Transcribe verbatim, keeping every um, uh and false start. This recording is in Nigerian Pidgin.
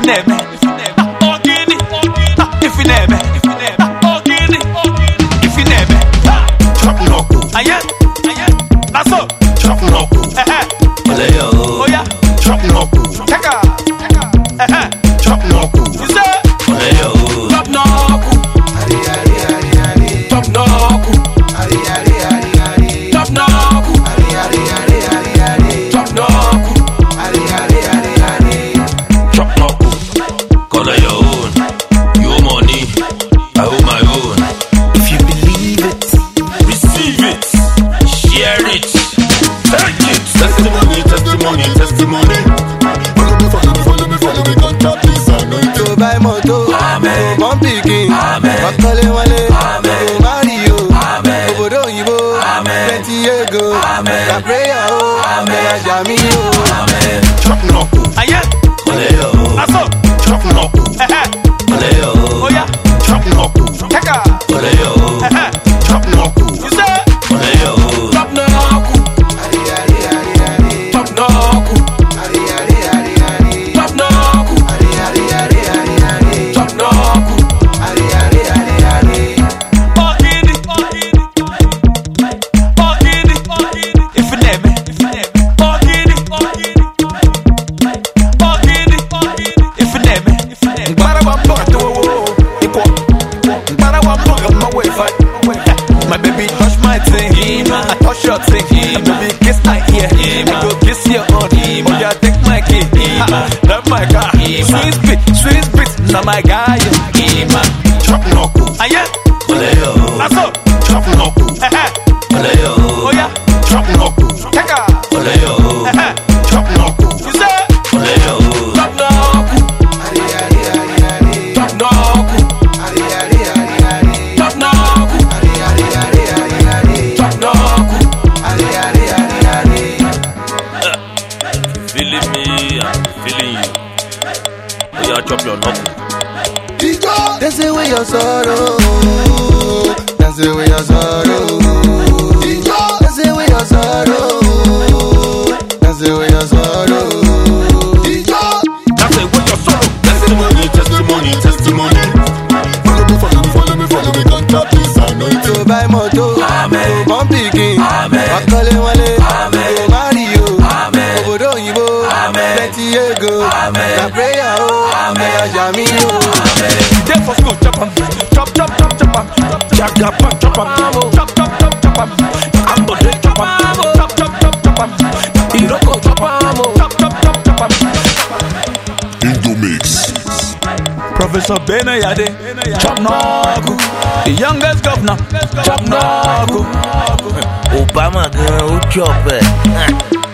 you never, Ogini, if you never, Ogini, if you never, Chop Noko, aye, aye, that's all. Chop Noko, Eh Oleo, oh yeah, Chop Noko, take a, eh Chop Noko, you say, Oleo, Chop Noko, Chop Noko, Chop Noko, Chop Noko, Chop Noko, color your own, your money, I own my own. If you believe it, receive it, share it, take it. Testimony, testimony, testimony. Follow me, follow me, follow me, follow me, don't tap this anointing. To buy moto, Amen. to bump picking, Amen. Makale wale, Amen. to Mario, Amen. Obodo Yibo, Amen. twenty years ago, Amen. na prayer oh, Amen. na jami oh. Amen. Chop Noko, aye, Oleo, that's all. Chop Noko, Eh Oleo, oh yeah, Chop Noko, take a, Oleo, eh Chop Noko, you say, Oleo, Chop Noko, Chop Noko, Chop Noko, Chop Noko, Ogini, Ogini, if you never, Ogini, Ogini, if you never, my baby touch my thing, I touch your thing, my baby kiss my ear, I go kiss your own, oh yeah take my key, love my car, sweet spit, sweet spit, now my guy, Chop Noko, aye, Oleo, that's all, Chop Noko, eh Oleo, oh yeah, Chop Noko, take a, Oleo, eh Chop Noko, you say, Oleo, Chop Noko, Chop Noko, Chop Noko, Chop Noko, feeling me, I'm feeling you. Oh yeah, chop your Noko. Dance away your sorrow, dance away your sorrow, dance away your sorrow, dance away your sorrow. That's it, with your sorrow. Testimony, testimony, testimony. Follow me, follow me, follow me, follow me, don't tap this anointing. To buy moto, Amen. to bump picking, Amen. Makale wale, Amen. to Mario, Amen. Obodo Yibo, Amen. twenty years ago, Amen. na prayer oh, Amen. na jami oh. Day for school, chop 'em, chop, chop, chop, chop 'em, Jagaban, chop 'em, chop, chop, chop, chop 'em, Ambode, chop 'em, chop, chop, chop, chop 'em, Iroko, chop 'em, chop, chop, chop, chop 'em. Indomix. Professor Benayade, chop Noko, the youngest governor, chop Noko. Obama gan o chop ẹ.